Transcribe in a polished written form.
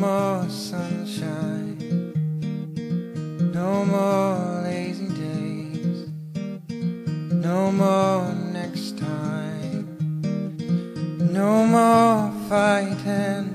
more sunshine, no more lazy days, no more next time, no more fighting,